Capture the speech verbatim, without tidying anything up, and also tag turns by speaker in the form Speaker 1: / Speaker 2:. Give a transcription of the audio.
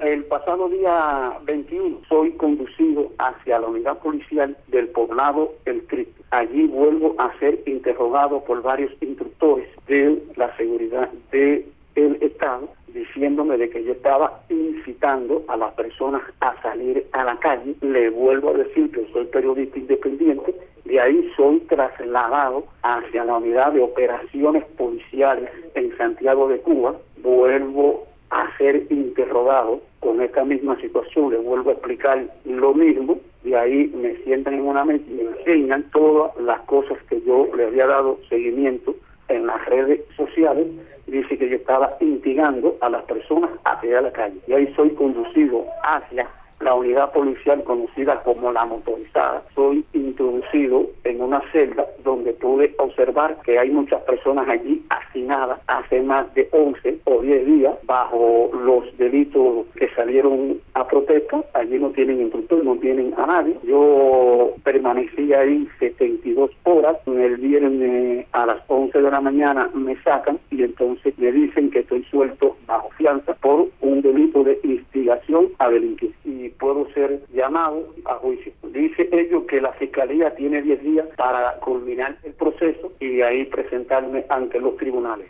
Speaker 1: El pasado día veintiuno soy conducido hacia la unidad policial del poblado El Cristo. Allí vuelvo a ser interrogado por varios instructores de la seguridad del Estado, diciéndome de que yo estaba incitando a las personas a salir a la calle. Le vuelvo a decir que soy periodista independiente. De ahí soy trasladado hacia la unidad de operaciones policiales en Santiago de Cuba. Vuelvo a ser interrogado con esta misma situación, le vuelvo a explicar lo mismo. De ahí me sientan en una mesa y me enseñan todas las cosas que yo le había dado seguimiento en las redes sociales. Dice que yo estaba instigando a las personas a salir a la calle. Y ahí soy conducido hacia la unidad policial conocida como la motorizada. Soy introducido en una celda donde pude observar que hay muchas personas allí hacinadas hace más de once o diez días bajo los delitos que salieron a protesta. Allí no tienen instructor, no tienen a nadie. Yo permanecí ahí setenta y dos horas. El viernes a las once de la mañana me sacan y entonces me dicen que estoy suelto bajo fianza por un delito de instigación a delinquir y puedo ser llamado a juicio. Dice ellos que la Fiscalía tiene diez días para culminar el proceso y de ahí presentarme ante los tribunales.